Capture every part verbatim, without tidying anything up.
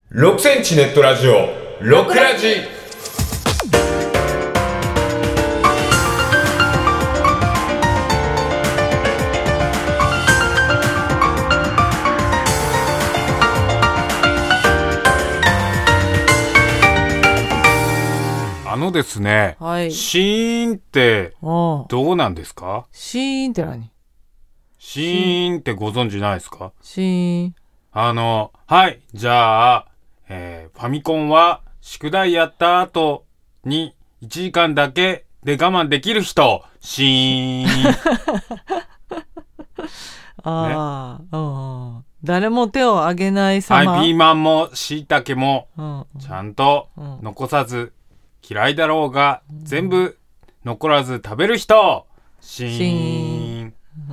ろくセンチネットラジオろくラジ。 あのですね、 はい、 シーンってどうなんですか？ シーンって何？ シーンってご存知ないですか？ シーン。あの、はい、じゃあ、えー、ファミコンは宿題やった後にいちじかんだけで我慢できる人、シーン。 ああ、ね、うん。誰も手を挙げない様。 はい、ピーマンも椎茸もちゃんと残さず、うん、嫌いだろうが、うん、全部残らず食べる人、シーン。うん、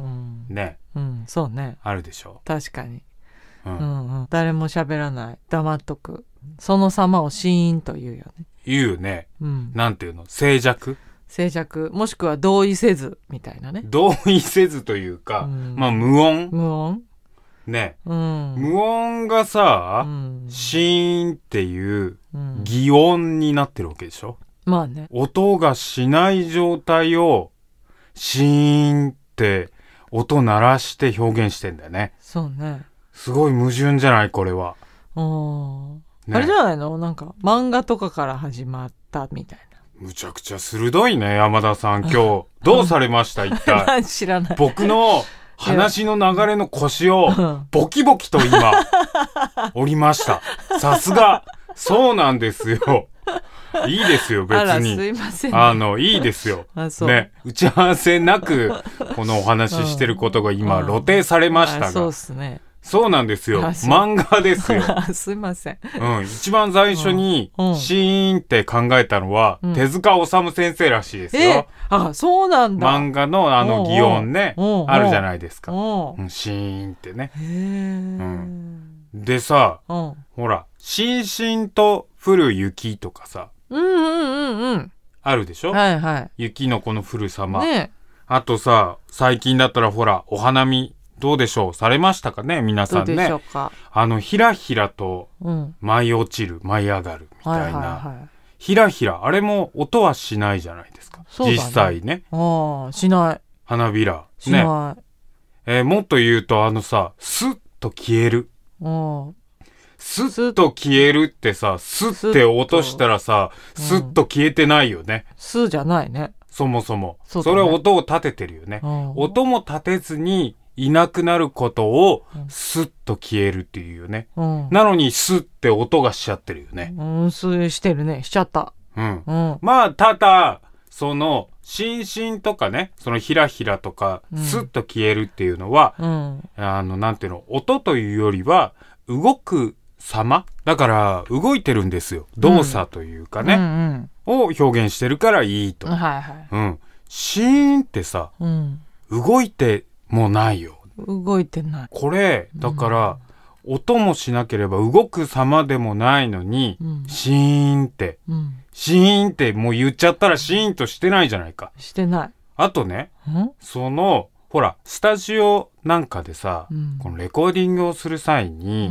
ね、 うん、そうね。 あるでしょ。 確かに。うんうんうん、誰も喋らない、黙っとく、その様をシーンと言うよね。 言うね、うん、なんていうの、静寂静寂、もしくは同意せずみたいなね。 同意せずというか、うん、まあ無音無音ね、うん、無音がさ、うん、シーンっていう擬音になってるわけでしょ、 うん、まあね、 音がしない状態をシーンって音鳴らして表現してんだよね。 そうね、 すごい矛盾じゃない、これは。 お、ね、あれじゃないの、なんか漫画とかから始まったみたいな。 むちゃくちゃ鋭いね、山田さん。今日どうされました一体。 知らない。 僕の話の流れの腰をボキボキと今折りました。さすが。そうなんですよ。いいですよ、別に。あら、 すいません、ね、 あのいいですよ。 あ、そうね、打ち合わせなくこのお話ししてることが今露呈されましたが、 そうですね。 そうなんですよ。漫画ですよ。 すいません。 うん。一番最初にシーンって考えたのは、うん、手塚治虫先生らしいですよ。 え、あ、そうなんだ。 漫画のあの擬音ね、あるじゃないですか。うん、シーンってね。へー、うん、でさ、ほら、しんしんと降る雪とかさ、 うんうんうんうん、あるでしょ。 はいはい。 雪のこの降る様。 ね、あとさ、最近だったらほら、お花見。どうでしょう、されましたかね、皆さんね。 どうでしょうか。 あのひらひらと舞い落ちる、うん、舞い上がるみたいな、はいはいはい、ひらひら、あれも音はしないじゃないですか。そうだね、実際ね。 ああ、しない。 花びらしない、 ね、えー、もっと言うとあのさ、スッと消える。スッと消えるってさ、スッて落としたらさ、スッと消えてないよね。 スーじゃないね。 そもそも。そ, ね、それ音を立ててるよね。音も立てずにいなくなることをスッと消えるっていうよね、うん、なのにスッって音がしちゃってるよね。 うん、そうしてるね、しちゃった、 うんうん、まあただそのしんしんとかね、そのひらひらとか、うん、スッと消えるっていうのは、うん、あのなんていうの、音というよりは動く様だから、動いてるんですよ、動作というかね、うんうんうん、を表現してるからいいと、はいはい、うん、シーンってさ、うん、動いてもうないよ。 動いてない。 これだから、うん、音もしなければ動く様でもないのに、うん、シーンって、うん、シーンってもう言っちゃったらシーンとしてないじゃないか。 してない。 あとね、そのほらスタジオなんかでさ、うん、このレコーディングをする際に、うん、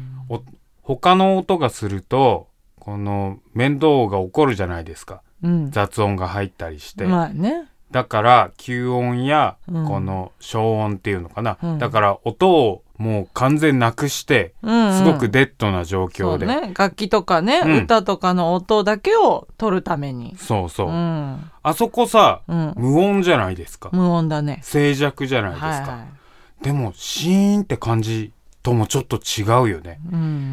他の音がするとこの面倒が起こるじゃないですか、うん、雑音が入ったりして。 まあね。 だから吸音やこの消音っていうのかな、うん、だから音をもう完全なくして、うんうん、すごくデッドな状況で、 そうね、楽器とかね、うん、歌とかの音だけを取るために。 そうそう、うん、あそこさ、うん、無音じゃないですか。 無音だね。 静寂じゃないですか、はいはい、でもシーンって感じともちょっと違うよね、うん、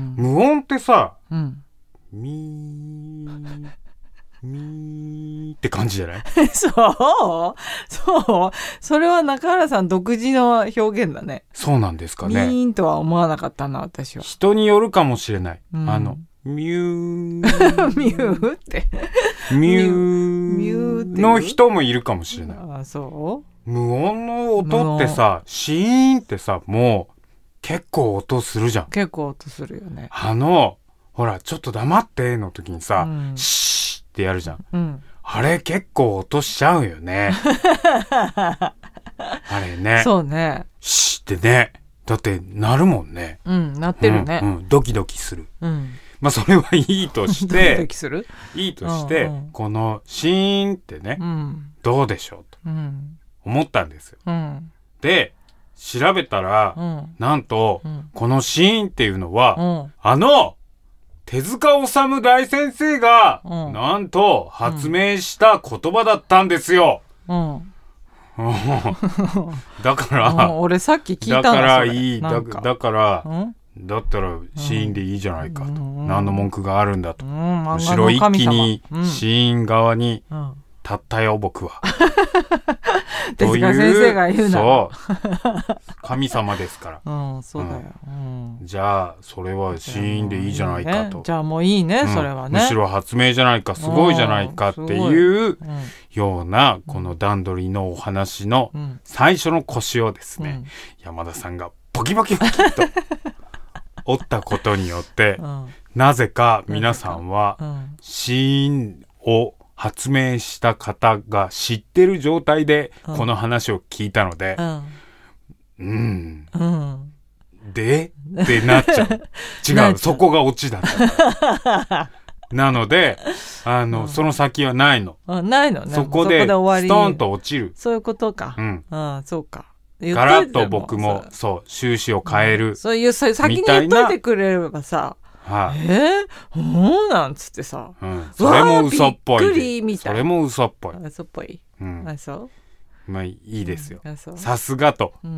無音ってさ、うん、ミーミーって感じじゃない？ そうそう、それは中原さん独自の表現だね。 そうなんですかね。 ミーンとは思わなかったな、私は。 人によるかもしれない、うん、あのミューミューってミューミューの人もいるかもしれない。 あ、そう。 無音の音ってさ、シーンってさ、もう結構音するじゃん。 結構音するよね。 あのほらちょっと黙っての時にさ、うん、シーってやるじゃん、うん、あれ結構音しちゃうよねあれね。 そうね。 シーってね、 だってなるもんね。 うんなってるね、 うんうん、ドキドキする、 うん、 まあそれはいいとしドキドてキする、 いいとして、 うんうん、 このシーンってね、 うん、 どうでしょうと思ったんですよ、 うん、 で調べたら、うん、なんと、うん、このシーンっていうのは、うん、あの手塚治虫大先生が、うん、なんと発明した言葉だったんですよ、うんだから俺さっき聞いたんだからいい だ, だから、うん、だったらシーンでいいじゃないかと、うん、何の文句があるんだと、うん、むしろ一気にシーン側に立ったよ、うん、僕は手塚先生が言うなそう神様ですから、 うん、そうだよ、うん、 じゃあそれはシーンでいいじゃないかと、 じゃあもういいね、うん、それはねむしろ発明じゃないか、すごいじゃないかっていうようなこの段取りのお話の最初の腰をですね、うん、山田さんがボキボキボキッと折ったことによって、うん、なぜか皆さんはシーンを発明した方が知ってる状態でこの話を聞いたので、うんうん、うん、でってなっちゃう違うそこがオチだったなのであの、うん、その先はないの、 あないのね、 そこでストーンと落ちる、 そういうことか、 うん、 あそうか、 ガラッと僕もそう収支を変える、うん、 そういう先に言っといてくれればさ、はあ、えー、うんなんつってさ、 うん、それも嘘っぽい、 びっくりみたいな、 それも嘘っぽい、 嘘っぽい、うん、あそうまあいいですよ、さすがと、うん、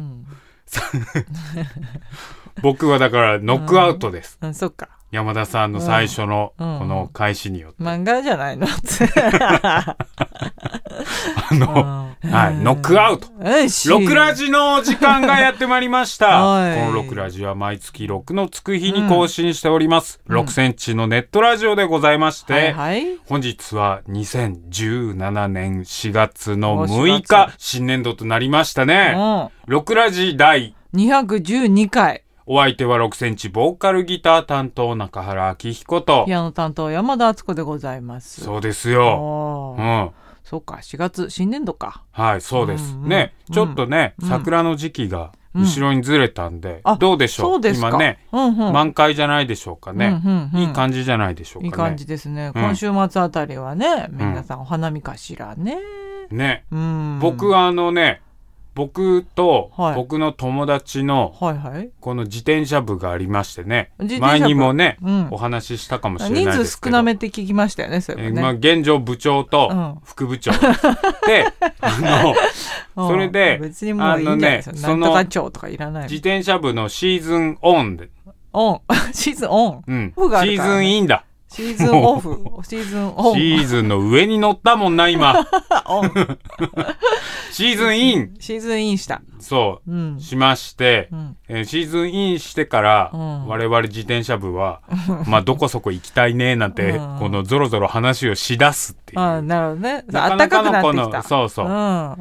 僕はだからノックアウトです、 うんうん、そっか、 山田さんの最初のこの開始によって、 うんうん、漫画じゃないのあの、うん、はい、ノックアウト、ロクラジの時間がやってまいりましたこのロクラジは毎月ろくのつく日に更新しております、うん、ろくセンチのネットラジオでございまして、はいはい、本日はにせんじゅうななねんしがつのむいか新年度となりましたね、うん、ロクラジ第にひゃくじゅうにかい、 お相手はろくセンチボーカルギター担当中原明彦とピアノ担当山田敦子でございます。 そうですよ、うん、 そうか、しがつ新年度か、 はいそうです、うんうん、ねちょっとね、うん、桜の時期が後ろにずれたんで、うん、どうでしょう、今ね、うんうん、満開じゃないでしょうかね、うんうんうん、いい感じじゃないでしょうかね、 いい感じですね、うん、今週末あたりはね皆さんお花見かしらね、 ね、うん、僕はあのね僕と僕の友達のこの自転車部がありましてね、前にもね、うん、お話ししたかもしれないですけど、 人数少なめって聞きましたよね、それはね、 えーまあ、現状部長と副部長、うん、であのそれで別にもういいんじゃないですか、なんとか長とかいらない、 自転車部のシーズンオンでオンシーズンオン、 うん、シーズンインだ、 シーズンオフシーズンオンシーズンの上に乗ったもんな今オンシーズンインシーズンインしたそう、うん、しまして、うんえー、シーズンインしてから、うん、我々自転車部はまあどこそこ行きたいねなんて、うん、このゾロゾロ話をしだすっていう、 あなるほどね、なかなかのこのそうそう、うん、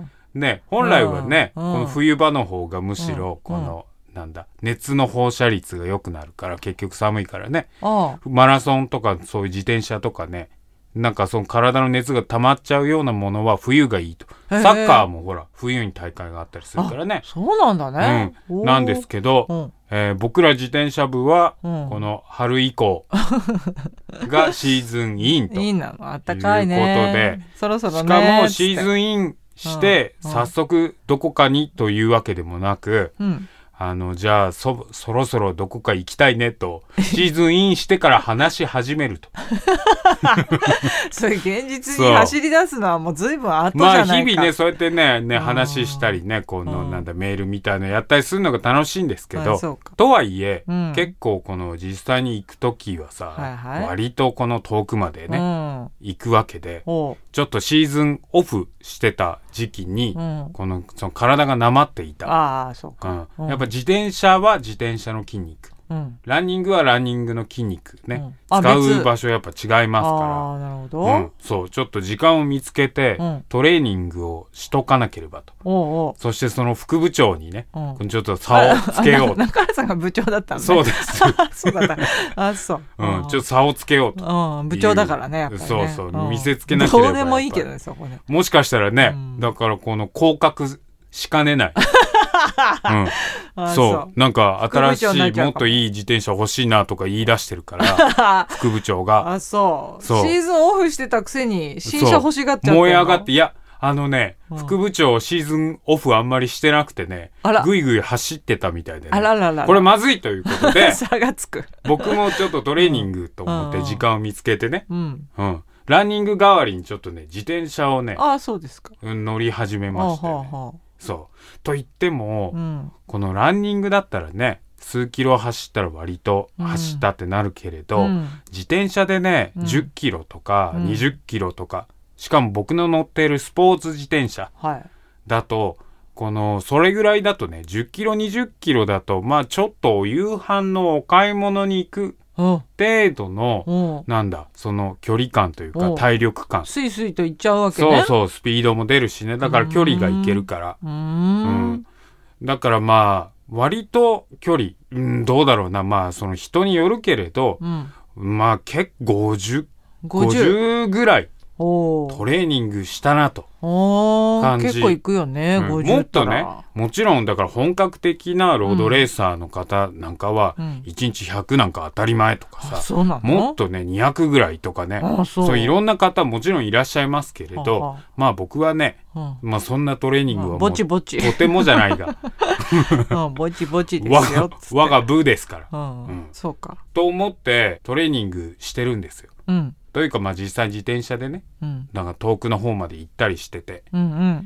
ね本来はね、うん、この冬場の方がむしろこの、うんなんだ熱の放射率が良くなるから結局寒いからね、ああマラソンとかそういう自転車とかねなんかその体の熱が溜まっちゃうようなものは冬がいいと、サッカーもほら冬に大会があったりするからね、 そうなんだね、 うん、なんですけど、うんえー、僕ら自転車部はこの春以降がシーズンインということでそろそろねしかもシーズンインして早速どこかにというわけでもなく、うんあのじゃあ そ, そろそろどこか行きたいねとシーズンインしてから話し始めるとそれ現実に走り出すのはもう随分後じゃないか、 まあ日々ねそうやってね、ね話したりねこのなんだメールみたいなのやったりするのが楽しいんですけど、とはいえ、うん、結構この実際に行くときはさ、はいはい、割とこの遠くまでね、うん、行くわけでちょっとシーズンオフしてた時期に、うん、このその体がなまっていた、 あそうか、 うん、やっぱ自転車は自転車の筋肉、うん、ランニングはランニングの筋肉ね、うん、使う場所やっぱ違いますからあなるほど、 うん、そうちょっと時間を見つけて、うん、トレーニングをしとかなければと、おうおうそしてその副部長にね、うん、ちょっと差をつけようと中原さんが部長だったんだ、ね、 そうですそうだったあそう、 うん、ちょっと差をつけようと、 うん、部長だからねやっぱりねそうそう、うん、見せつけなければどうでもいいけどねそこねもしかしたらね、うん、だからこの降格しかねないうん、そうなんか新しいもっといい自転車欲しいなとか言い出してるから副部長があそうそうシーズンオフしてたくせに新車欲しがっちゃったの。 燃え上がって、いやあのね、 うん、 副部長シーズンオフあんまりしてなくてね、ぐいぐい走ってたみたいでね、 あららららこれまずいということで差がつく僕もちょっとトレーニングと思って時間を見つけてね、 うんうん、ランニング代わりにちょっとね自転車をね、 あそうですか、 うん、乗り始めましてね、はあはあ、そうと言っても、うん、このランニングだったらね数キロ走ったら割と走ったってなるけれど、うん、自転車でね、うん、じゅっキロとかにじゅっキロとか、しかも僕の乗っているスポーツ自転車だと、はい、このそれぐらいだとねじゅっキロにじゅっキロだとまあちょっとお夕飯のお買い物に行く程度のなんだその距離感というか体力感スイスイと行っちゃうわけね。 そうそうスピードも出るしね、だから距離がいけるからうーん、うん、だからまあ割と距離、うん、どうだろうな、まあその人によるけれど、うん、まあ結構ごじゅう、ごじゅうぐらいトレーニングしたなと感じ。 結構いくよね、 うん、 ごじゅうもっとねもちろんだから本格的なロードレーサーの方なんかは、うん、いちにちひゃくなんか当たり前とかさ、 そうなの？ もっとねにひゃくぐらいとかね、そうそういろんな方もちろんいらっしゃいますけれど、ははまあ僕はね、うん、まあそんなトレーニングはもうぼちぼちとてもじゃないがうん、ぼちぼちですよっつって我が部ですから、 うんうん、そうかと思ってトレーニングしてるんですよ、 うんというかまあ実際自転車でね、うん、なんか遠くの方まで行ったりしてて、 うんうん、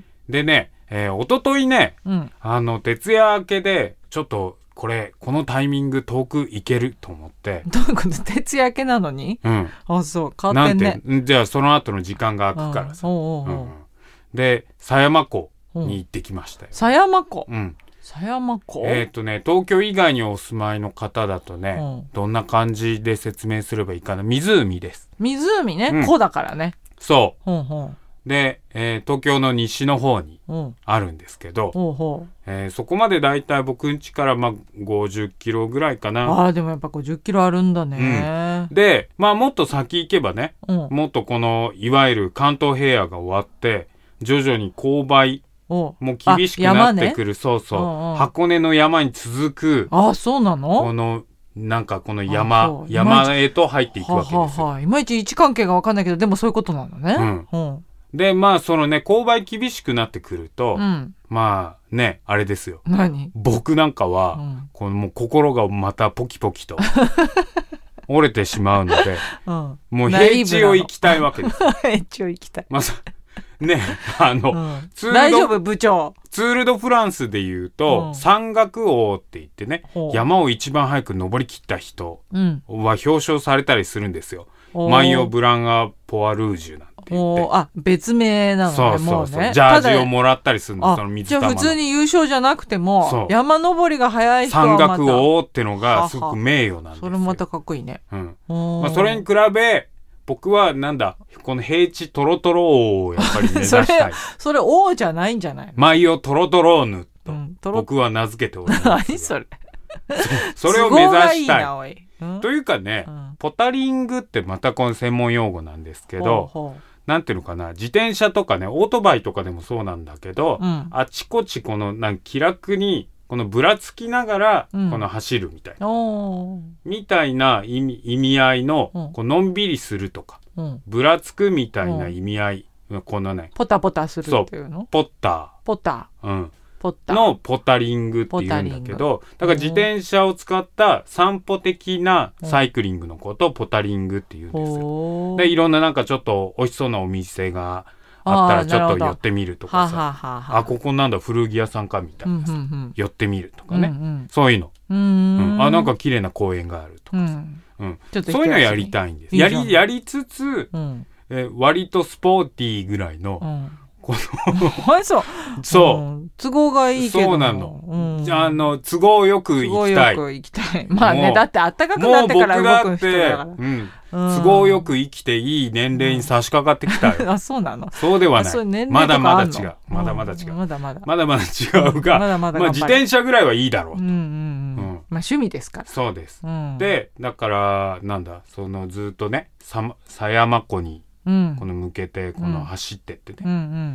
でね、えー、一昨日ね、 うん、 あの徹夜明けでちょっとこれこのタイミング遠く行けると思って。 どういうこと？徹夜明けなのに？ うん。 あそう変わってんね。 なんてじゃあその後の時間が空くからさ、うんおうおうおう、うん、で狭山湖に行ってきましたよ。 狭山湖？ うん。 狭山湖？ えっとね東京以外にお住まいの方だとね、うん、どんな感じで説明すればいいかな。湖です。 湖ね、うん、湖だからね。 そう。 ほうほうで、えー、東京の西の方にあるんですけど、 ほうほうえー、そこまでだいたい僕ん家からまあごじゅっキロぐらいかな。 ああでもやっぱごじゅっキロあるんだね、 うん、でまあもっと先行けばね、うん、もっとこのいわゆる関東平野が終わって徐々に勾配もう厳しくなってくる、ね、そうそう、うんうん、箱根の山に続くあそうなのこのなんかこの山山へと入っていくわけですよ。 はははいまいち位置関係が分かんないけどでもそういうことなのね、 うんうん、でまあそのね勾配厳しくなってくると、 うん、 まあねあれですよ。 何僕なんかは、うん、このもう心がまたポキポキと折れてしまうので、うん、もう平地を行きたいわけです。 平地を行きたい。 まあね、あの、うん、 ツールド大丈夫部長ツール・ド・フランスで言うと、うん、山岳王って言ってね山を一番早く登り切った人は表彰されたりするんですよ、うん、マイオ・ブランア・ポワルージュなんて言ってあ別名なのね。 そうそうそう、 もうね、 ジャージをもらったりするのその水玉の。 じゃあ普通に優勝じゃなくても山登りが早い人はまた山岳王ってのがすごく名誉なんですよ。 それまたかっこいいね、 うんまあ、それに比べ僕はなんだこの平地トロトロ王をやっぱり目指したいそれそれ王じゃないんじゃないの。 マイオトロトローヌと、うん、僕は名付けております何それそ, それを目指したいいいい、うん、 というかね、うん、ポタリングってまたこの専門用語なんですけど、ほうほうなんていうのかな自転車とかねオートバイとかでもそうなんだけど、うん、あちこちこのなん気楽にこのぶらつきながらこの走るみたいな、うん、みたいな意味、意味合いの、うん、こうのんびりするとか、うん、ぶらつくみたいな意味合い、うん、このねポタポタするっていうのポッターポター、うん、 ポッターのポタリングっていうんだけどだから自転車を使った散歩的なサイクリングのことをポタリングっていうんですよ。でいろんななんかちょっと美味しそうなお店があったらちょっと寄ってみるとかさははははあここなんだ古着屋さんかみたいなさ、うんうんうん、寄ってみるとかね、 うんうん、 そういうのうーん、 うん、あなんか綺麗な公園があるとかさ、うんうん、そういうのやりたいんです。 いいやりやりつつ、 うん、 え割とスポーティーぐらいの、 うんこのそうそう、 うん、都合がいいけどそうなの、 うん、 じゃあ、あの都合よく行きたい都合よく行きたいまあねだって暖かくなってから動く人だからもう僕だって、うん都合よく生きていい年齢に差し掛かってきたよ、 うん、あそうなの。 そうではない。まだまだ違うまだまだ違う、 うん、まだまだまだまだ違うが、 まだまだまあ、自転車ぐらいはいいだろうと、 うんうんうんうん、まあ趣味ですから。 そうです、 うん、 でだからなんだそのずっとね狭山湖にこの向けてこの走ってってね、 うんうん、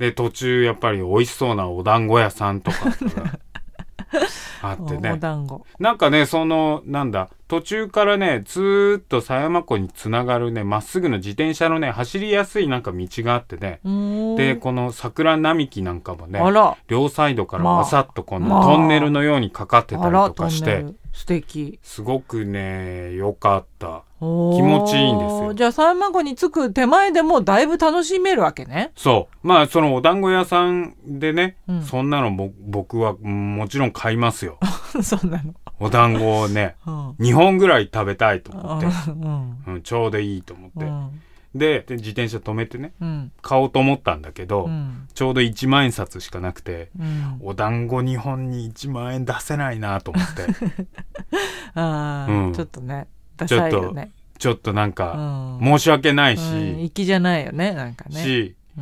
で途中やっぱり美味しそうなお団子屋さんとかがあってねお団子なんかねそのなんだ途中からねずーっと狭山湖につながるねまっすぐの自転車のね走りやすいなんか道があってねでこの桜並木なんかもね両サイドからわさっとこのトンネルのようにかかってたりとかして、まあ、 素敵すごくね良かった気持ちいいんですよ。 じゃあ狭山湖に着く手前でもだいぶ楽しめるわけね。 そうまあそのお団子屋さんでね、うん、そんなのも僕はもちろん買いますよそんなのお団子をね、うん、にほんぐらい食べたいと思って、うんうん、ちょうどいいと思って、うん、で, で自転車止めてね、うん、買おうと思ったんだけど、うん、ちょうどいちまんえん札しかなくて、うん、お団子にほんにいちまんえん出せないなと思ってあ、うん、ちょっとねダサいよねちょっとなんか、うん、申し訳ないし、うん、 粋じゃないよねなんかねし、うん、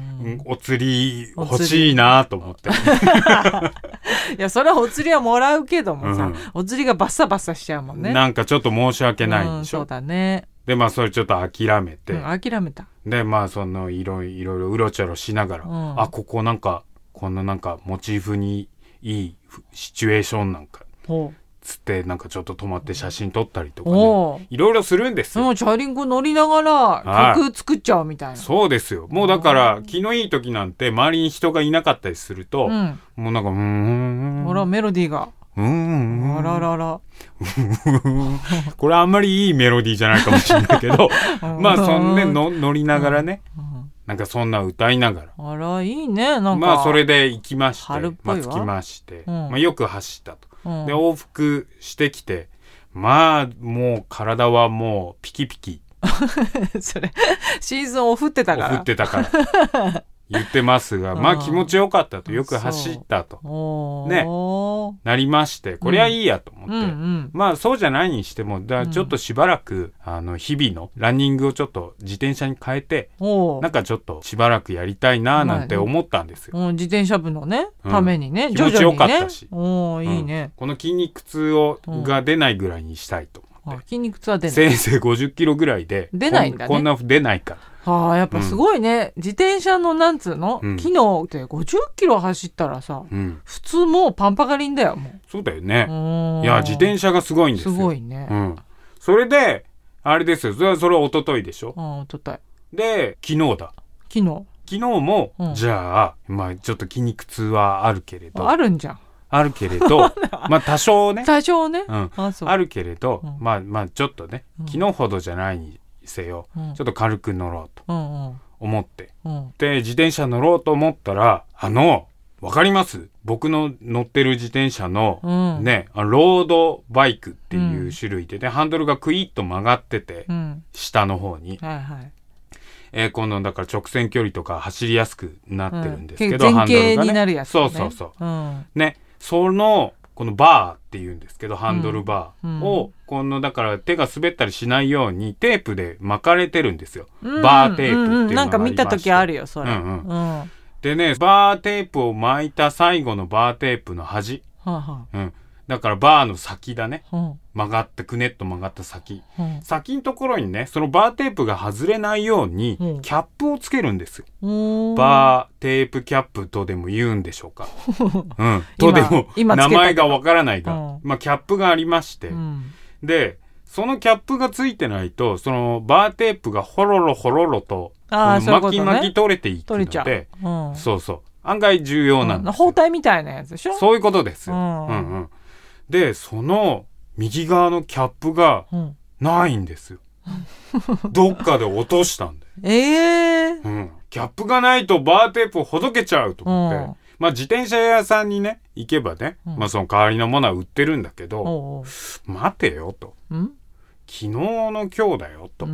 お釣り欲しいなと思っていやそれはお釣りはもらうけどもさ、うん、お釣りがバッサバッサしちゃうもんねなんかちょっと申し訳ないでしょ、うん、 そうだねでまあそれちょっと諦めて、 うん、諦めたでまあそのいろいろうろちょろしながら、うん、あここなんかこんななんかモチーフにいいシチュエーションなんかつってなんかちょっと止まって写真撮ったりとかねいろいろするんですよ。 チャリンコ乗りながら曲作っちゃうみたいな。 そうですよ。もうだから気のいい時なんて周りに人がいなかったりすると、うん、もうなんかうーんほらメロディーがうーんあらららこれあんまりいいメロディーじゃないかもしれないけどまあそんねの乗りながらね、うんうん、なんかそんな歌いながらあらいいねなんかまあそれで行きまして春っぽいわ、 まあ、着きまして、 うんまあ、よく走ったと、うん、で往復してきてまあもう体はもうピキピキそれシーズンオフってたからオフってたから言ってますがまあ気持ちよかったとよく走ったとねなりましてこれはいいやと思って、うんうんうん、まあそうじゃないにしてもだちょっとしばらく、うん、あの日々のランニングをちょっと自転車に変えてなんかちょっとしばらくやりたいななんて思ったんですよ、 まあね、自転車部のね、うん、ためにね気持ちよかったし、 おいいね、うん、 この筋肉痛を、うん、が出ないぐらいにしたいと思って、 筋肉痛は出ないせいぜいごじゅっキロぐらいで出ないんだねこん、こんな出ないからはあ、やっぱすごいね、うん、自転車のなんつうの、うん、機能ってごじゅっキロ走ったらさ、うん、普通もうパンパカリンだよもうそうだよねいや自転車がすごいんですよすごいね、 うん、それであれですよそれはそれは一昨日でしょあ一昨日で昨日だ昨日昨日も、うん、じゃあまあちょっと筋肉痛はあるけれどあるんじゃんあるけれどまあ多少ね多少ね、 うん、あ, あるけれど、うん、まあまあちょっとね、うん、昨日ほどじゃないにせよ、うん、ちょっと軽く乗ろうと、うんうん思って、うん、で自転車乗ろうと思ったらあのわかります僕の乗ってる自転車の、うん、ねロードバイクっていう種類でね、うん、ハンドルがクイッと曲がってて、うん、下の方に、はいはいえー、今度だから直線距離とか走りやすくなってるんですけど、うん、 ハンドルがねになるやつねそうそうそう、うん、ねそのこのバーっていうんですけどハンドルバーを、うん、このだから手が滑ったりしないようにテープで巻かれてるんですよ、うん、バーテープっていうのがありまして、うんうん、なんか見た時あるよそれ、うんうんうん、でねバーテープを巻いた最後のバーテープの端、はあはあうん、だからバーの先だね、うん、曲がってくねっと曲がった先、うん、先のところにねそのバーテープが外れないようにキャップをつけるんですよ、うん、バーテープキャップとでも言うんでしょうか、うん、とでも名前がわからないが、うんまあ、キャップがありまして、うん、でそのキャップがついてないとそのバーテープがホロロホロロと巻き巻き取れていくので、うん、そうそう案外重要なんですよ、 うん、包帯みたいなやつでしょそういうことですよ、うんうんうん、でその右側のキャップがないんですよ、うん、どっかで落としたんだよえーうん、キャップがないとバーテープをほどけちゃうと思って、うんまあ、自転車屋さんにね行けばね、うんまあ、その代わりのものは売ってるんだけど、おうおう待てよと、ん昨日の今日だよと、うんうん、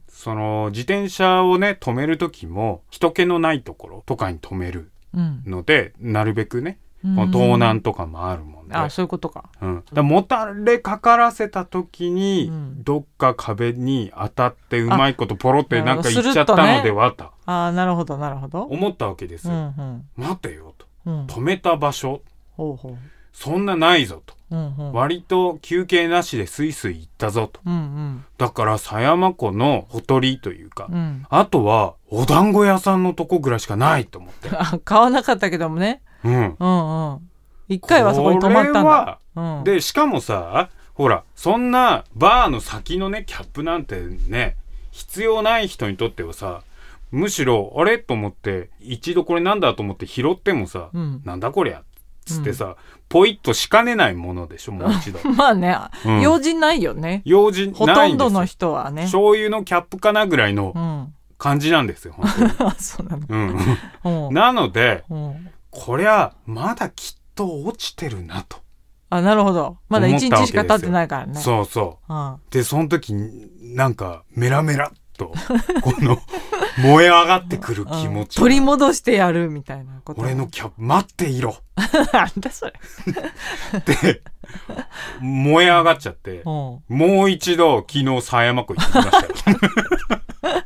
その自転車をね止める時も人気のないところとかに止めるので、うん、なるべくねこの盗難とかもあるもんで、 あそういうことか、 うん、だもたれかからせた時に、うん、どっか壁に当たってうまいことポロってなんか言っちゃったのではと、ね、 あなるほどなるほど思ったわけですよ、うんうん、待てよと、うん、止めた場所ほうほうそんなないぞと、 うんうん、 割と休憩なしでスイスイ行ったぞと、 うんうん、 だから狭山湖のほとりというか、 うん、 あとはお団子屋さんのとこぐらいしかないと思ってあ買わなかったけどもね、 うん、 うんうん一回はそこに泊まったんだ、 うん、でしかもさほらそんなバーの先のねキャップなんてね必要ない人にとってはさむしろあれと思って一度これなんだと思って拾ってもさ、うん、なんだこりゃっつってさ、うん、ポイッとしかねないものでしょもう一度まあね、うん、用心ないよね用心ないんですよ。 ほとんどの人はね醤油のキャップかなぐらいの感じなんですよ、うん、本当にそうなの、 うん、なので、うん、こりゃまだきっと落ちてるなとあなるほどまだいちにちしか経ってないからねそうそう、うん、でその時なんかメラメラとこの燃え上がってくる気持ち、 うん、取り戻してやるみたいなこと俺のキャップ待っていろなんだそれで燃え上がっちゃって、うん、もう一度昨日狭山湖行ってきましたよ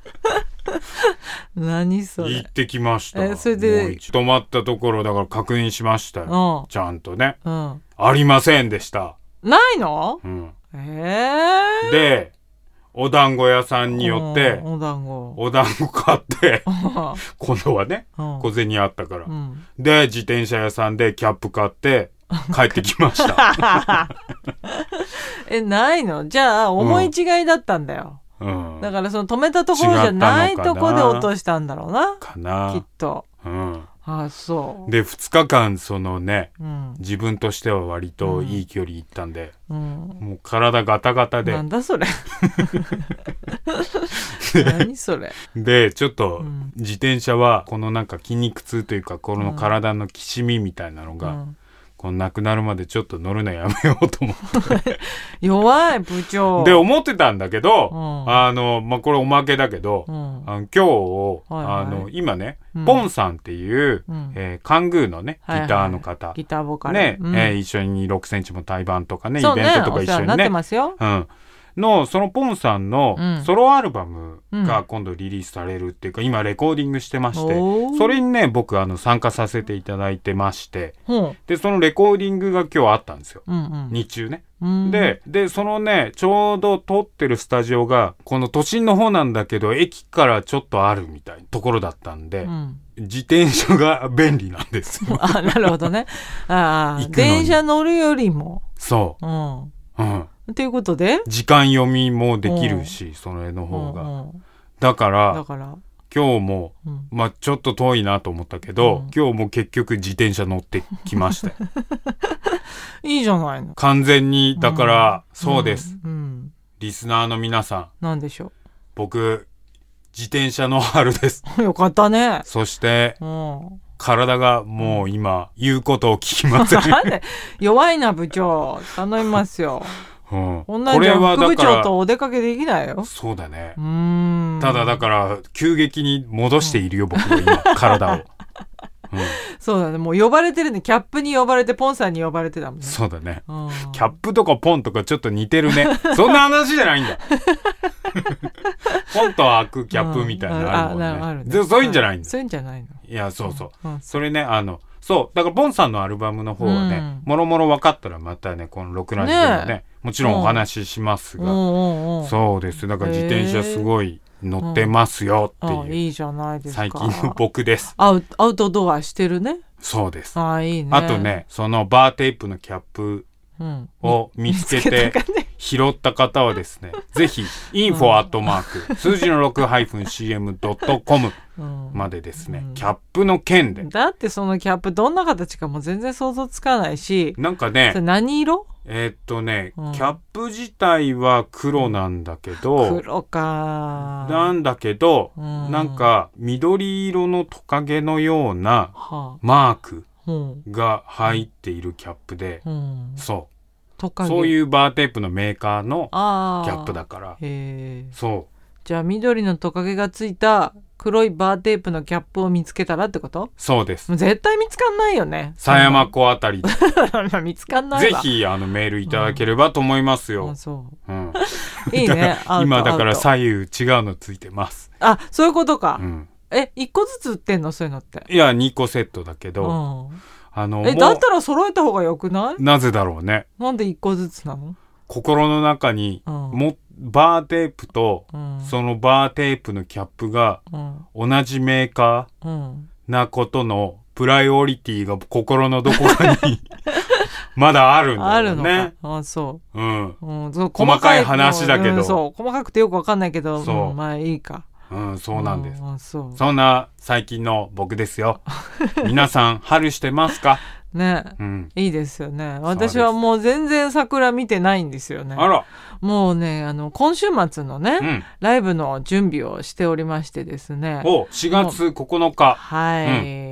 何それ行ってきました。 えそれで泊まったところだから確認しましたよ、うん、ちゃんとね、うん、ありませんでした。 ないの、 うん、 えー、 でお団子屋さんによってお団子お団子買って今度はね小銭あったから、うん、で自転車屋さんでキャップ買って帰ってきましたえないのじゃあ思い違いだったんだよ、うん、だからその止めたところじゃないとこで落としたんだろうなかなきっと、 うん、 あそうでふつかかんそのね、うん、自分としては割といい距離行ったんで、うん、もう体ガタガタでなんだそれ何それでちょっと自転車はこのなんか筋肉痛というかこの体のきしみみたいなのが、うんこのなくなるまでちょっと乗るのやめようと思って弱い部長で思ってたんだけど、うん、あのまあこれおまけだけど、うん、あの今日、はいはい、あの今ね、うん、ポンさんっていう、うんえー、カングーのねギターの方、はいはい、 ギターボーカルね、うんえー、一緒にろくセンチも対バンとかねイベントとか一緒にねお世話になってますよ、 うんのそのポンさんのソロアルバムが今度リリースされるっていうか、うん、今レコーディングしてましてそれにね僕あの参加させていただいてまして、うん、でそのレコーディングが今日あったんですよ、うんうん、日中ね、うん、で, でそのねちょうど撮ってるスタジオがこの都心の方なんだけど駅からちょっとあるみたいなところだったんで、うん、自転車が便利なんですよあなるほどねあ電車乗るよりもそう、うんうんということで時間読みもできるし、うん、それの方が、うんうん、だからだから今日も、うん、まあちょっと遠いなと思ったけど、うん、今日も結局自転車乗ってきましたいいじゃないの完全にだから、うん、そうです、うんうん、リスナーの皆さんなんでしょう僕自転車の春ですよかったねそして、うん体がもう今言うことを聞きません弱いな部長頼みますようん、こんなんじゃ副部長とお出かけできないよそうだねうーんただだから急激に戻しているよ、うん、僕は今体を、うん、 そうだねもう呼ばれてるねキャップに呼ばれてポンさんに呼ばれてたもんねそうだね、うん、キャップとかポンとかちょっと似てるねそんな話じゃないんだポンと開くキャップみたいなのあるもんね、うん、あるねそういうんじゃないんだそういうんじゃないのいやそうそう、うんうん、それねあのそうだからポンさんのアルバムの方はね、うん、もろもろ分かったらまたねこのろくラジでもね、ねもちろんお話ししますが、うん、そうですだから自転車すごい乗ってますよっていう、 うん、いいじゃないですか最近の僕ですアウ、アウトドアしてるねそうですあいいねあとねそのバーテープのキャップを見つけて拾った方はですね、ぜひ インフォ アットマーク 数字の ろく シーエム ドット コム までですね、うん、キャップの件でだってそのキャップどんな形かも全然想像つかないしなんかねそれ何色えー、っとね、うん、キャップ自体は黒なんだけど黒かなんだけど、うん、なんか緑色のトカゲのようなマークが入っているキャップで、うん、そうそういうバーテープのメーカーのキャップだからへそうじゃあ緑のトカゲがついた黒いバーテープのキャップを見つけたらってことそうです絶対見つかんないよね狭山湖あたりで見つかんないわぜひあのメールいただければと思いますよ、 うん、そう、 うん、 いいね今だから左右違うのついてますあそういうことか、 うん、 えいっこずつ売ってんのそういうのっていやにこセットだけど、うんあのえだったら揃えた方がよくない？ なぜだろうね。 なんで一個ずつなの？ 心の中に、うん、もバーテープと、うん、そのバーテープのキャップが、うん、同じメーカーなことのプライオリティが心のどこかにまだあるんだよね。あるのか。 あ、そう。 うん。 うん、そう細かい話だけど、 うん、そう細かくてよくわかんないけど、そう、うん、まあいいか。 うん、そうなんです。 あ、そう。 そんな最近の僕ですよ。皆さん春してますか？ ね、うん、いいですよね。私はもう全然桜見てないんですよね。 あら。 もうね、あの今週末のね、うん、ライブの準備をしておりましてですね。 お、しがつここのか。 はい、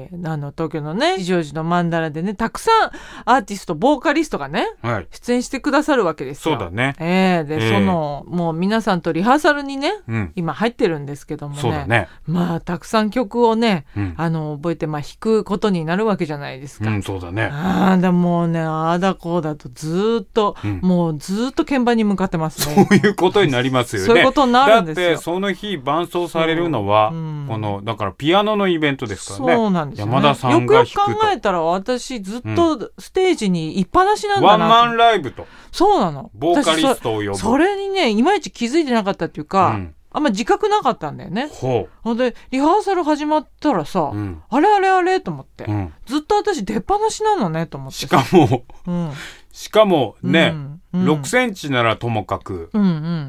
うん、あの東京のね、吉祥寺のマンダラでね、たくさんアーティスト、ボーカリストがね、はい、出演してくださるわけですよ。 そうだね。 えー、で、えー、そのもう皆さんとリハーサルにね、うん、今入ってるんですけどもね。 そうだね。 まあたくさん曲をね、うん、あの覚えてまあ弾くことになるわけじゃないですか。 うん、そうだね。 ああ、でもね、ああだこうだとずっと、うん、もうずっと鍵盤に向かってますね。 そういうことになりますよね。 そういうことになるんですよ。 だってその日伴奏されるのは、うん、このだからピアノのイベントですからね。 そうなんですよね。 山田さんが弾くと。 よくよく考えたら私ずっとステージにいっぱなしなんだな、 うん、ワンマンライブと。 そうなの。 ボーカリストを呼ぶ。 そ, それにね、いまいち気づいてなかったっていうか、うん、あんま自覚なかったんだよね。 ほうでリハーサル始まったらさ、うん、あれあれあれと思って、うん、ずっと私出っ放しなのねと思って。 しかも、うん、しかもね、 うんうん、ろくセンチならともかく、 うんうん、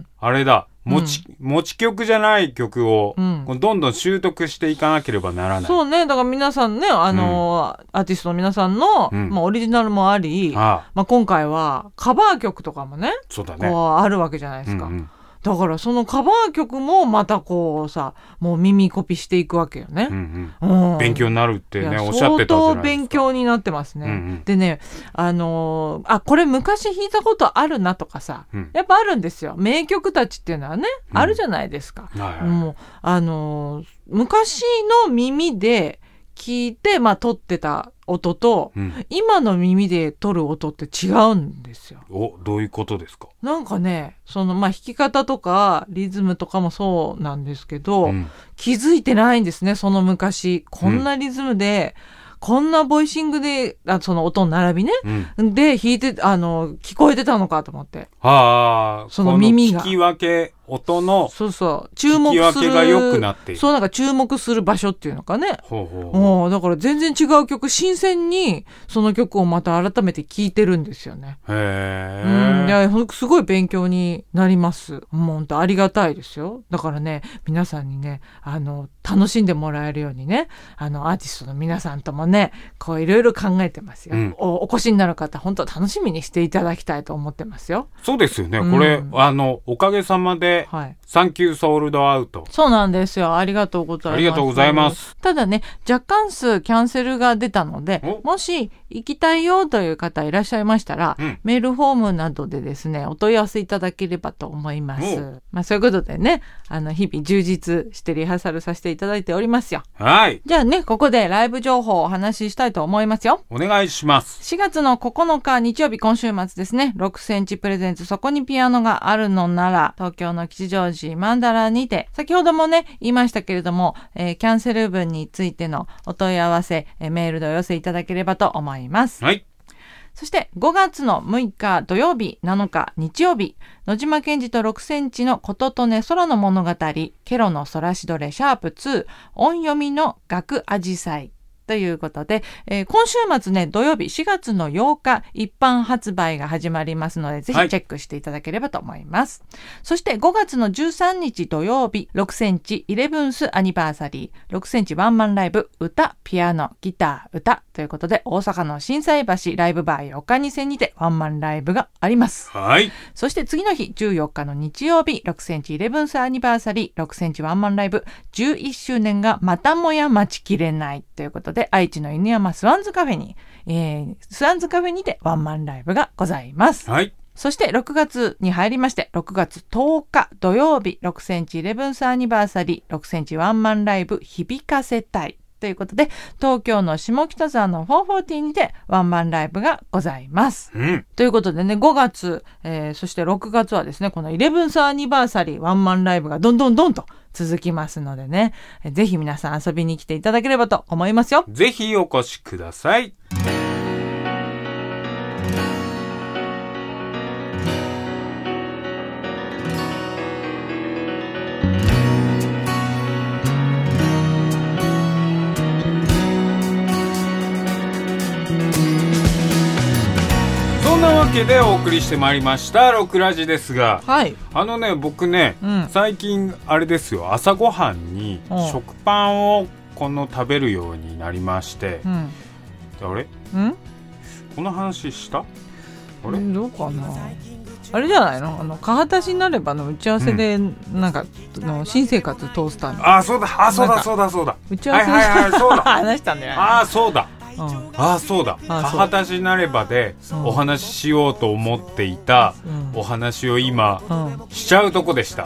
あれだ持ち、うん、持ち曲じゃない曲を、うん、どんどん習得していかなければならない。 そうね、だから皆さんね、あのーうん、アーティストの皆さんの、うん、まあ、オリジナルもあり、ああ、まあ、今回はカバー曲とかもね、 そうだね、 こうあるわけじゃないですか、うんうん、だからそのカバー曲もまたこうさ、もう耳コピしていくわけよね、 うんうんうん、勉強になるってねおっしゃってたじゃないですか。 相当勉強になってますね、うんうん、でね、あのー、あこれ昔弾いたことあるなとかさ、うん、やっぱあるんですよ。名曲たちっていうのはね、うん、あるじゃないですか、はいはい、もうあのー、昔の耳で聞いて、まあ、撮ってた音と、うん、今の耳で撮る音って違うんですよ。 お、どういうことですか？ なんかね、そのまあ弾き方とかリズムとかもそうなんですけど、うん、気づいてないんですね。その昔こんなリズムで、うん、こんなボイシングであその音の並びね、うん、で弾いてあの聞こえてたのかと思って。 はあ、 その耳がこの聞き分け音のそうそう注目する聞き分けが良くなっている。 そうなんか注目する場所っていうのかね。 ほうほうほう。 だから全然違う曲、新鮮にその曲をまた改めて聴いてるんですよね。 へー、うん、いやすごい勉強になります。もう本当ありがたいですよ。だからね、皆さんにね、あの楽しんでもらえるようにね、あのアーティストの皆さんともね、こういろいろ考えてますよ、うん、お, お越しになる方本当楽しみにしていただきたいと思ってますよ。 そうですよね、うん、これあのおかげさまではい、サンキューソールドアウト。 そうなんですよ。ありがとうございます。 ありがとうございます。 ただね、若干数キャンセルが出たので、もし行きたいよという方いらっしゃいましたら、うん、メールフォームなどでですね、お問い合わせいただければと思います。まあそういうことでね、あの日々充実してリハーサルさせていただいておりますよ。 はい。 じゃあね、ここでライブ情報をお話ししたいと思いますよ。 お願いします。 しがつのここのか日曜日、今週末ですね、ろくセンチプレゼンツそこにピアノがあるのなら、東京の吉祥寺マンダラにて、先ほどもね言いましたけれども、えー、キャンセル分についてのお問い合わせ、えー、メールでお寄せいただければと思います。 はい。 そしてごがつのむいか土曜日、なのか日曜日、野島健二とろくセンチのこととね空の物語、ケロのソラシドレシャープツー、音読みの学アジサイということで、えー、今週末ね土曜日しがつのようか一般発売が始まりますので、ぜひチェックしていただければと思います、はい、そしてごがつのじゅうさんにち土曜日、ろくセンチイレブンスアニバーサリー、ろくセンチワンマンライブ歌ピアノギター歌ということで、大阪の心斎橋ライブバー岡にせんにてワンマンライブがあります、 はい、 そして次の日じゅうよっかの日曜日、ろくセンチイレブンスアニバーサリー、ろくセンチワンマンライブじゅういっしゅうねんがまたもや待ちきれないということで、愛知の犬山スワンズカフェに、えー、スワンズカフェにてワンマンライブがございます、 はい、 そしてろくがつに入りまして、ろくがつとおか土曜日、ろくセンチイレブンスアニバーサリー、ろくセンチワンマンライブ響かせたいということで、東京の下北沢のフォーフォーティーにてワンマンライブがございます、 うん、 ということでね、ごがつ、えー、そしてろくがつはですね、このイレブンスアニバーサリーワンマンライブがどんどんどんと続きますのでね、ぜひ皆さん遊びに来ていただければと思いますよ。 ぜひお越しください。 けでお送りしてまいりましたロクラジですが、 はい、 あのね僕ね、うん、最近あれですよ、朝ごはんに食パンをこの食べるようになりまして、うん、あれんこの話したあれどうかな、あれじゃないの、あのかたしになればの打ち合わせで、うん、なんかの新生活トースターみたいな、 あそうだあそうだそうだそうだ打ち合わせはいはいはいそうだ話したんだよね、 あそうだうん、ああそうだ、母たちなればでお話ししようと思っていたお話を今、うん、しちゃうとこでした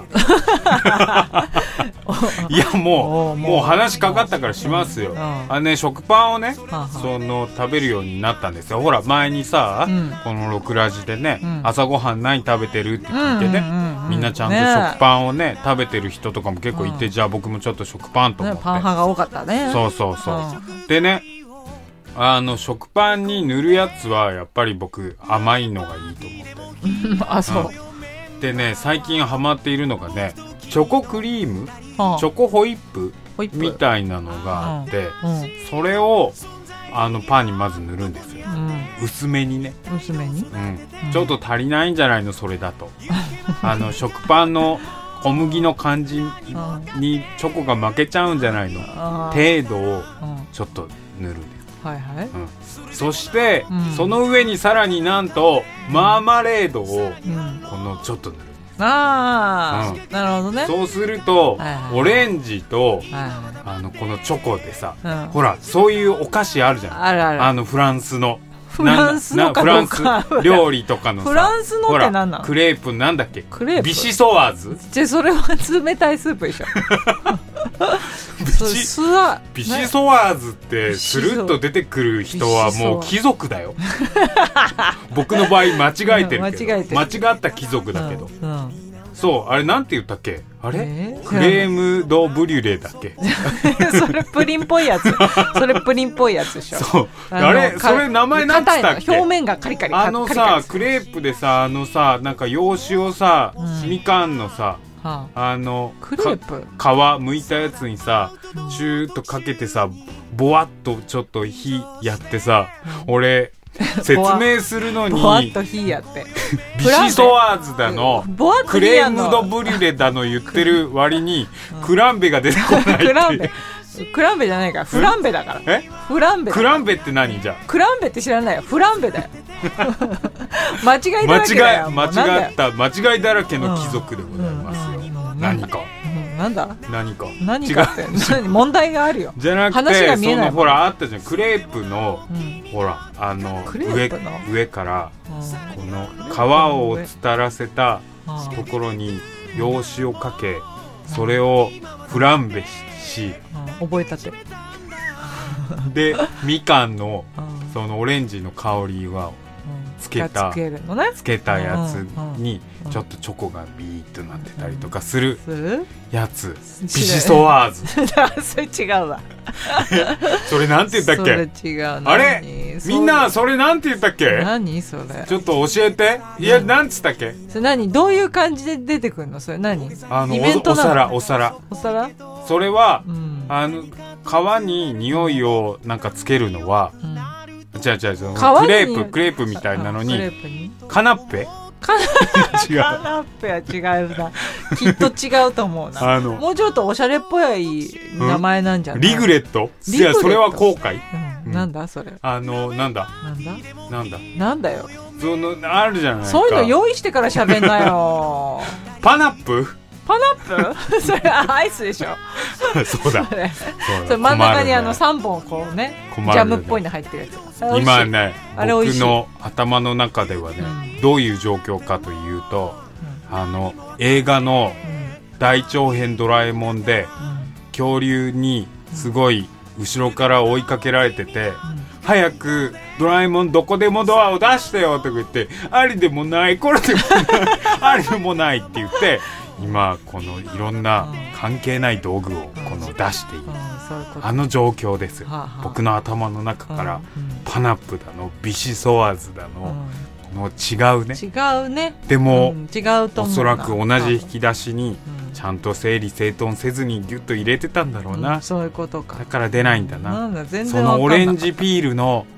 いやもうもう話かかったからしますよ、うん、あのね食パンをね、うん、その食べるようになったんですよ。ほら前にさ、うん、このロクラジでね、うん、朝ごはん何食べてるって聞いてね、うんうんうん、みんなちゃんと食パンをね食べてる人とかも結構いて、うん、じゃあ僕もちょっと食パンと思って、ね、 パン派が多かったね。 そうそうそう、うん、でねあの食パンに塗るやつはやっぱり僕甘いのがいいと思ってあそう、 うん、でね最近ハマっているのがねチョコクリーム、はあ、チョコホイップみたいなのがあって、うんうん、それをあのパンにまず塗るんですよ、うん、薄めにね薄めに、 うんうん、ちょっと足りないんじゃないのそれだとあの食パンの小麦の感じにチョコが負けちゃうんじゃないの程度をちょっと塗るんです。 はいはい、うん、 そして、うん、その上にさらになんとマーマレードをこのちょっと塗る、 うん、ああ、うん、なるほどね。 そうすると、はいはい、オレンジと、はいはい、あのこのチョコでさ、うん、ほらそういうお菓子あるじゃん、 あるある、 あのフランスのフランスのかどうかフランス料理とかのさフランスのって何なの、 クレープなんだっけ、 クレープビシソワーズ、 じゃそれは冷たいスープでしょビシ, ビシソワーズってスルッと出てくる人はもう貴族だよ僕の場合間違えてるけど、うん、間違, 間違った貴族だけど、うんうん、そうあれなんて言ったっけあれ、えー、クレームドブリュレだっけそれプリンっぽいやつそれプリンっぽいやつでしょ。 そう あ, あれそれ名前なんつったっけ、 表面がカリカリあのさカリカリクレープでさあのさなんか洋酒をさ、うん、みかんのさはあ、あのクレープ皮剥いたやつにさチューッとかけてさボワッとちょっと火やってさ、うん、俺説明するのにボワッと火やってビシソワーズだのクレームドブリュレだの言ってる割にクランベが出てこないってクランベクランベじゃないからフランベだから。 えフランベクランベって何じゃクランベって知らないよ、フランベだよ間違いだらけだよ、 間違間違った間違いだらけの貴族でございますよ、うんうんうん、何かなんだ何か何かって何問題があるよ。 じゃなくて話が見えない、 そのほらあったじゃんクレープの、うん、ほらあの上, 上から、うん、この皮を伝らせたところに洋酒をかけ、うん、それをフランベし、 うん、覚えたてでみかんの、うん、そのオレンジの香りはつけた、 つけるのね、 つけたやつにちょっとチョコがビーッとなってたりとかするやつ、ビシソワーズそれ違うわそれなんて言ったっけ、 それ違う、 あれみんなそれなんて言ったっけ、 何それちょっと教えて、いやなんつったっけ、 それ何、どういう感じで出てくるの、それ何、 あのイベントなの、お皿お皿お皿、 それは、うん、あの皮に匂いをなんかつけるのは、うん違う違う違うクレープクレープみたいなのにカナッペカナッペは違うなきっと違うと思うなあのもうちょっとおしゃれっぽい名前なんじゃない、 うん、リグレット、いやそれは後悔、 うん、なんだそれ、 あのなんだなんだなんだなんだよ、 そのあるじゃないか、 そういうの用意してから喋んなよパナップパナップそれアイスでしょそうだそれそれ真ん中にあのさんぼんこうねジャムっぽいの入ってるやつ、 今ね僕の頭の中ではね、うん、どういう状況かというと、うん、あの映画の大長編ドラえもんで、うん、恐竜にすごい後ろから追いかけられてて、うん、早くドラえもんどこでもドアを出してよとか言って、ありでもないこれでもないありでもないって言って今このいろんな関係ない道具をこの出している、あの状況ですよ、僕の頭の中からパナップだのビシソワーズだの、この違うね違うねでも、 違うと思うな、 おそらく同じ引き出しにちゃんと整理整頓せずにギュッと入れてたんだろうな、 うん、そういうことか、 だから出ないんだな、 なんだ全然そのオレンジピールの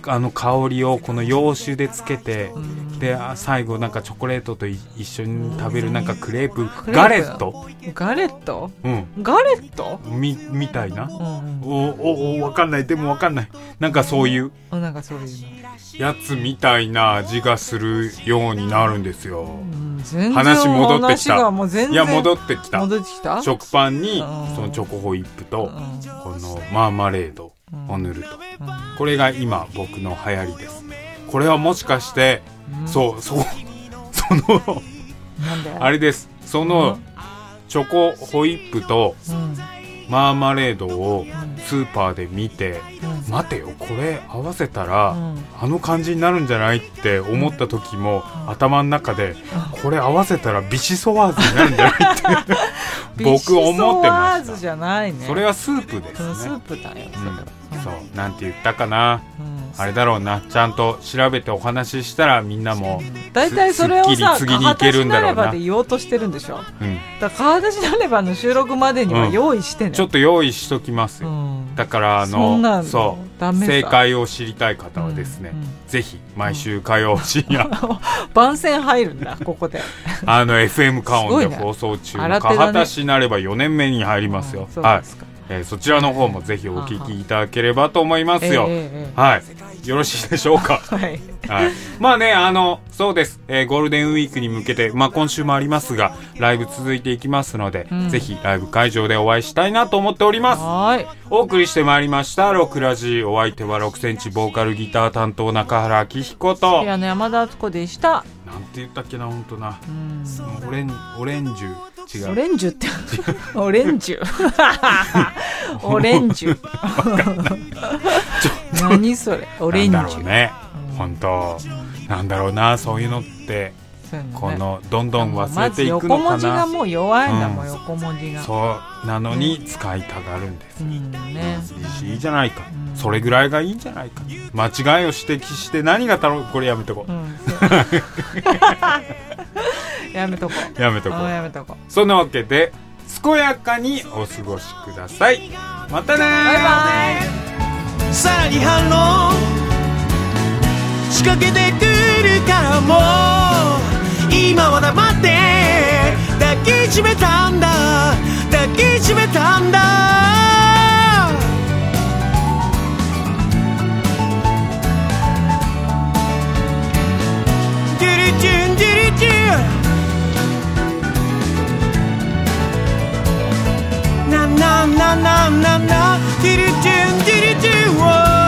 あの香りをこの洋酒でつけて、で最後なんかチョコレートと一緒に食べるなんかクレープ、ガレットガレット、 うん、 ガレットみ, みたいな、うん、 おおおわかんない、でもわかんない、なんかそういうなんかそういうやつみたいな味がするようになるんですよ、うん、 全然話戻ってきた。 いや戻ってきた。 戻ってきた。 食パンにそのチョコホイップとこのマーマレードを塗ると、これが今僕の流行りです。これはもしかして、うん、そうそうそのあれです、そのチョコホイップとマーマレードをスーパーで見て、うん、待てよこれ合わせたら、うん、あの感じになるんじゃないって思った時も、うん、頭の中で、うん、これ合わせたらビシソワーズになるんじゃないって僕思ってました。ビシソワーズじゃないね。それはスープですね。スープだよ、うん、そうなんて言ったかな、うん、あれだろうな、ちゃんと調べてお話ししたらみんなもだいたいそれをさ、次に行けるんだろうな。カハタシなればで言おうとしてるんでしょ、うん、だからカハタシなればの収録までには用意してね、うん、 ちょっと用意しときますよ、うん、だからあのそそうダメ、正解を知りたい方はですね、うんうん、ぜひ毎週火曜深夜、うん、 番宣入るんだここであの エフエム カオンで放送中のカハタシなればよねんめに入りますよ、うん、はい、えー、そちらの方もぜひお聞きいただければと思いますよ、えー、はい、よろしいでしょうかはい、はい、まあね、あのそうです、えー、ゴールデンウィークに向けて、まあ今週もありますがライブ続いていきますので、うん、ぜひライブ会場でお会いしたいなと思っております。はい、お送りしてまいりましたロクラジ、お相手はろくセンチボーカルギター担当中原明彦とピアノ山田敦子でした。 なんて言ったっけな、ほんとな、うん、オレンオレンジュ違う、 オレンジュってオレンジュオレンジュ何それオレンジュなんだろうね、うん、本当なんだろうな、そういうのって、ね、このどんどん忘れていくのかな。 まず横文字がもう弱いんだもん、うん、横文字がそうなのに使いたがるんです、うん、ね、 うん、 いいじゃないか、うん、それぐらいがいいんじゃないか、間違いを指摘して何がたろう、これやめとこう、うん、 やめとこうやめとこうやめとこう。 そんなわけで健やかにお過ごしください。またね、バイバイ。 さらに反論仕掛けてくるからもう今は黙って抱きしめたんだ抱きしめたんだ。ディリチュンディリチュンななななななディリチュンディリチュン